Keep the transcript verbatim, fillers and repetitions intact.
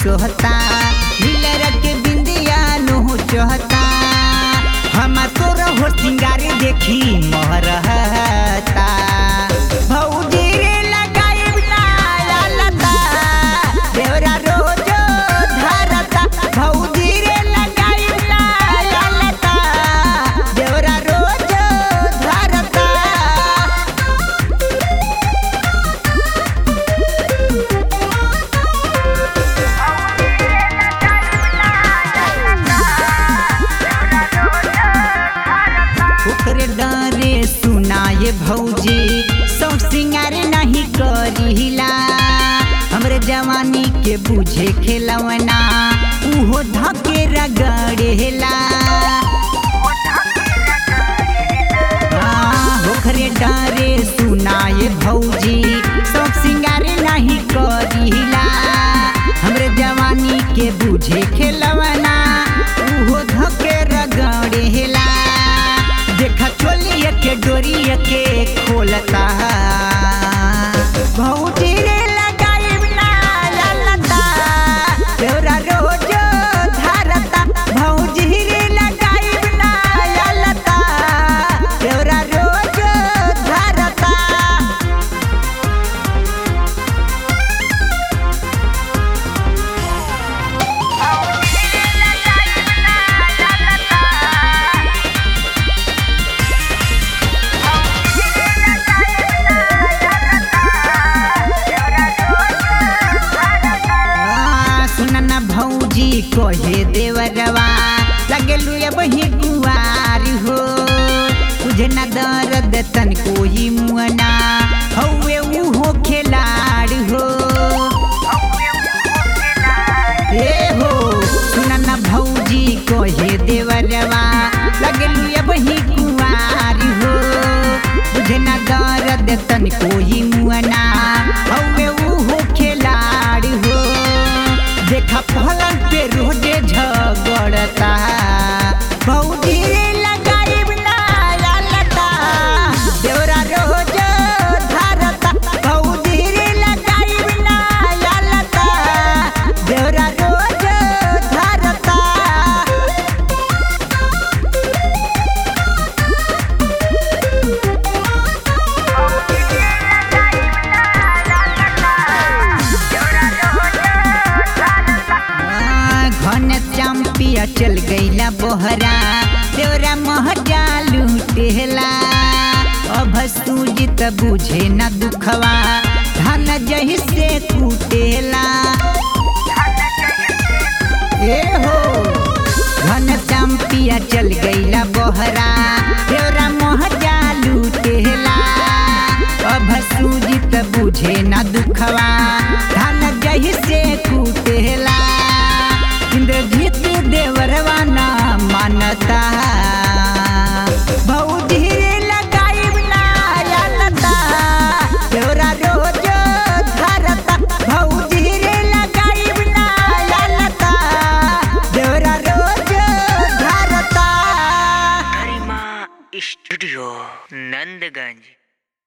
सोहता healer के बिंदिया नु चोहता हम तोर हो सिंगारे देखी मोहरता भौजी रे लगाई ना लता देवरा रोज धरता भौजी रे लगाई ना लता देवरा रोज धरता ओकरे डरे सुनाए भौजी सब सिंगार नहीं करिला हमरे जवानी के बुझे खेलवना उहो धके रगड़ेला ओकरे डरे सुनाए भौजी सब सिंगार नहीं करिला हमरे जवानी के बुझे खेलवना उहो धके रगड़ेला देखा चोलिया के डोरिया के खोलता भौजी रे लगाई ना लता देवरा रोज धरता भौजी रे लगाई ना लता देवरा रोज धरता भौजी कहे देवरवा लगलू अब ही कुआर हो तुझे न दर्द तन कोई मुअना हौवे उहो खिलाड़ हो ए हो सुना न भौजी कहे देवरवा लगलू अब ही कुआर हो तुझे न दर्द तन कोई मुअना हौवे उहो खिलाड़ हो देखा पलंग पे रोजे झगड़ता भौजी रे लगाई ना लता देवरा रोज धरता भौजी रे लगाई ना लता देवरा रोज धरता चंपिया चल गईला बोहरा देवरा महजा लूटेला अब सूजित बुझे न दुखवा धन जही से कूटेला ए हो घन चंपिया चल गईला बोहरा देवरा महजा लूटेला अब सूजित बुझे न दुखवा धन जही से कूटेला इंद्रजीत देवरवा ना मानता भौजी रे लगाई ना लता देवरा रोज धरता भौजी रे लगाई ना लता देवरा रोज धरता गरिमा स्टूडियो नंदगंज।